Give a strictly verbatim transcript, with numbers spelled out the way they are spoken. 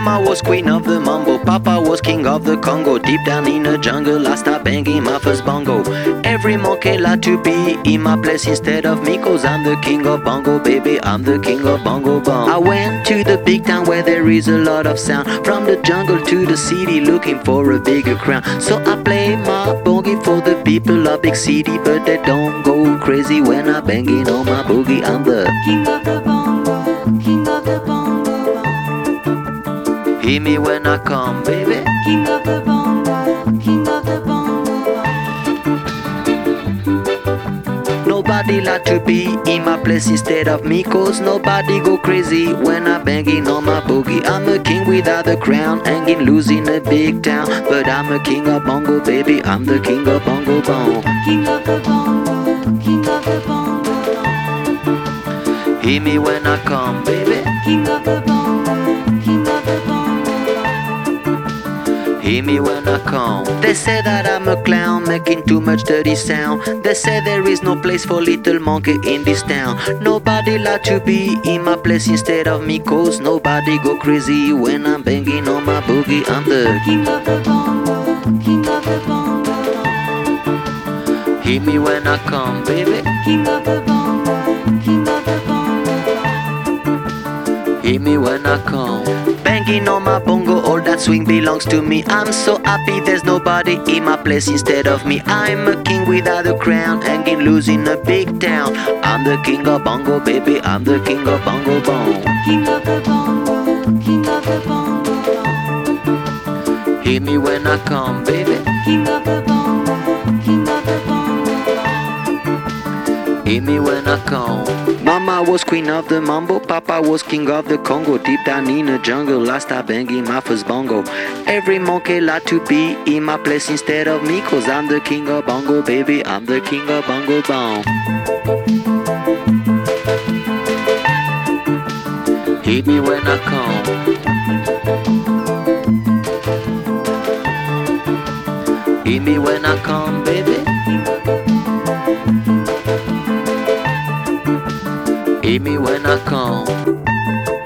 Mama was queen of the mambo, Papa was king of the Congo. Deep down in the jungle I start banging my first bongo. Every monkey like to be in my place instead of me, cause I'm the king of bongo, baby, I'm the king of bongo bong. I went to the big town where there is a lot of sound, from the jungle to the city looking for a bigger crown. So I play my boogie for the people of big city, but they don't go crazy when I banging on my boogie. I'm the king of the bongo, king of the bongo bong. Hear me when I come, baby. King of the bongo, king of the bongo bong. Nobody like to be in my place instead of me, cause nobody go crazy when I banging on my boogie. I'm a king without a crown, hanging loose in a big town, but I'm a king of bongo, baby, I'm the king of bongo bong. King of the bongo, king of the bongo bong. Hear me when I come, baby. King of the bongo, king of the bongo bong. Hear me when I come. They say that I'm a clown, making too much dirty sound. They say there is no place for little monkey in this town. Nobody like to be in my place instead of me, cause nobody go crazy when I'm banging on my boogie. I'm the king of the bongo, king of the bongo bong. Hear me when I come, baby. King of the bongo, king of the bongo bong. Hear me when I come. Banging on my bongo, all that swing belongs to me. I'm so happy there's nobody in my place instead of me. I'm a king without a crown, hanging loose in a big town. I'm the king of bongo, baby, I'm the king of bongo bong. King of the bongo, king of the bongo bong. Hear me when I come, baby. King of the bongo, king of the bongo bong. Hear me when I come. Mama was queen of the mambo, Papa was king of the Congo. Deep down in the jungle I start banging my first bongo. Every monkey like to be in my place instead of me, cause I'm the king of bongo, baby, I'm the king of bongo bong. Hear me when I come. Hear me when I come, baby. Hear me when I come.